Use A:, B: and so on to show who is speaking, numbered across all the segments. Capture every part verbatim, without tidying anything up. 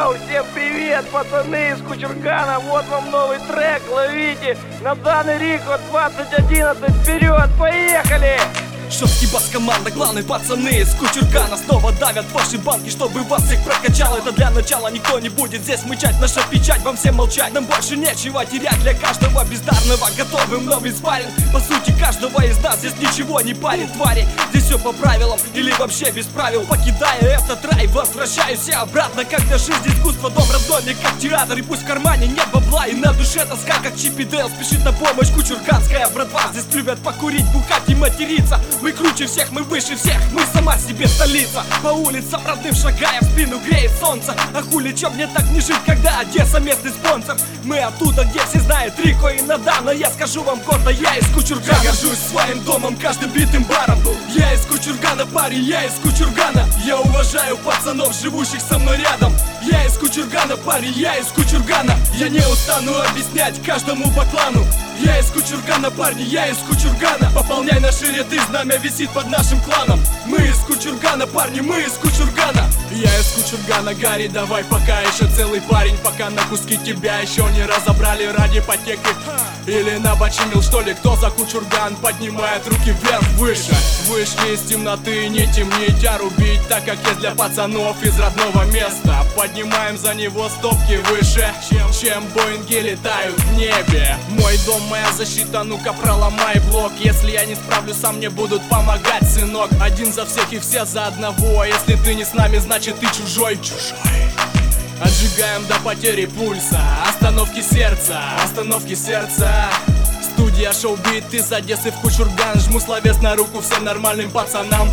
A: Йоу, всем привет, пацаны из Кучургана. Вот вам новый трек, ловите. На данный Рико двадцать одиннадцать, вперед, поехали!
B: Жесткий бас команда, главные пацаны из Кучургана снова давят ваши банки, чтобы вас всех прокачал. Это для начала, никто не будет здесь мычать. Наша печать, вам всем молчать. Нам больше нечего терять, для каждого бездарного готовым новый спарринг. По сути, каждого из нас здесь ничего не парит, твари. Здесь все по правилам или вообще без правил. Покидая этот рай, возвращаюсь я обратно. Когда жизнь искусство, дом родной мне как театр. И пусть в кармане нет бабла, и на душе тоска, как Чип и Дейл спешит на помощь кучурганская братва. Здесь любят покурить, бухать и материться. Мы круче всех, мы выше всех, мы сама себе столица. По улицам родным шагая, в спину греет солнце. А хули, чё мне так не жить, когда Одесса местный спонсор? Мы оттуда, где все знают Рико и Надана. Я скажу вам гордо, я из Кучургана. Я горжусь своим домом, каждым битым баром. Я из Кучургана, парень, я из Кучургана. Я уважаю пацанов, живущих со мной рядом. Я из Кучургана, парень, я из Кучургана. Я не устану объяснять каждому по клану. Я из Кучургана, парни, я из Кучургана. Пополняй наши ряды, знамя висит под нашим кланом. Мы из Кучургана, парни, мы из Кучургана. Я из Кучургана, Гарри, давай, пока еще целый парень. Пока на куски тебя еще не разобрали ради потеки. Или набочинил, что ли, кто за Кучурган? Поднимает руки вверх, выше. Вышли из темноты, не темнить, а рубить. Так как есть для пацанов из родного места. Поднимаем за него стопки выше, чем, чем Боинги летают в небе. Мой дом, моя защита, ну-ка проломай блок. Если я не справлюсь, сам мне будут помогать, сынок. Один за всех и все за одного. Если ты не с нами, значит ты чужой. Чужой. Отжигаем до потери пульса, остановки сердца, остановки сердца. Студия шоу-бит из Одессы в Кучурган. Жму словес на руку всем нормальным пацанам.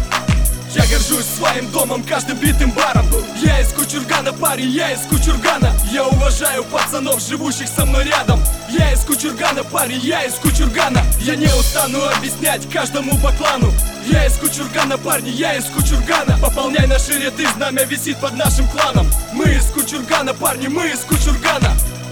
B: Я горжусь своим домом, каждым битым баром. Я из Кучургана, парень, я из Кучургана. Я уважаю пацанов, живущих со мной рядом. Я из Кучургана, парень, я из Кучургана. Я не устану объяснять каждому по клану. Я из Кучургана, парни, я из Кучургана. Пополняй наши ряды, знамя висит под нашим кланом. Мы из Кучургана, парни, мы из Кучургана.